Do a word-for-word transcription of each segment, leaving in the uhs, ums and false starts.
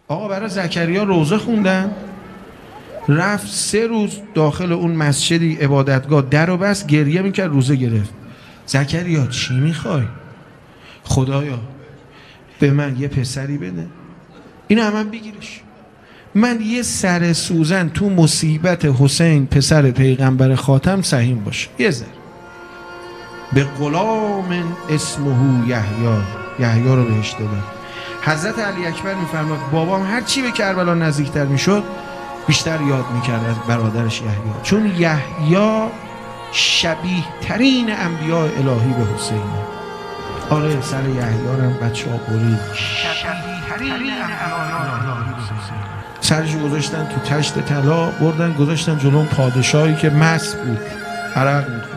آقا برای زکریا روزه خوندن، رفت سه روز داخل اون مسجدی عبادتگاه در و بس گریه میکرد، روزه گرفت. زکریا چی میخوای؟ خدایا به من یه پسری بده، اینو هم, هم بگیرش، من یه سر سوزن تو مصیبت حسین پسر پیغمبر خاتم سهیم باشه، یه ذره. به غلام اسمه یحیی، یحیی رو بهش دادن. حضرت علی اکبر میفرماد بابام هر چی به کربلا نزدیکتر میشد بیشتر یاد میکرد از برادرش یحیی، چون یحیی شبیه ترین انبیاء الهی به حسین. آره سر یحیی رو بچه ها برید، شبیه ترین انبیاء الهی به حسین. سرشو گذاشتن تو تشت طلا، بردن گذاشتن جلو پادشاهی که مست بود، عرق میخورد.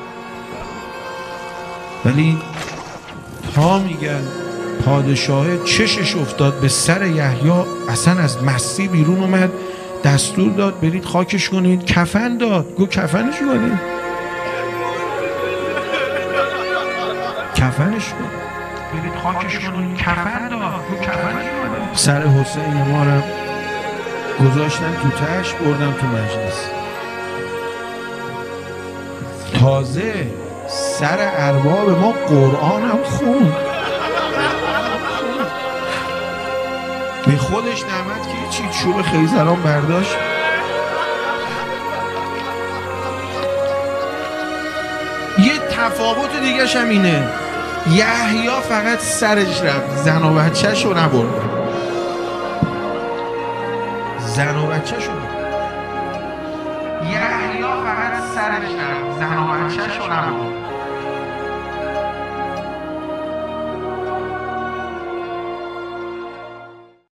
ولی تا میگن پادشاه چشش افتاد به سر یحیی، اصلا از مستی بیرون اومد، دستور داد برید خاکش کنید، کفن داد، گو کفنش کنید، کفنش کنید، برید خاکش کنید، کفن داد، گو کفنش کنید. سر حسین ما رو گذاشتن تو تشت، بردن تو مجلس. تازه سر ارباب ما قرآن هم خوند، به خودش نعمت که چی چوب خیزران برداشت. یه تفاوت دیگه هم اینه، یحیی فقط سرش رفت، زن و بچه‌ش رو نبرد، زن و بچه‌ش رو نبرد. یحیی فقط سرش رفت، زن و بچه‌ش رو نبرد.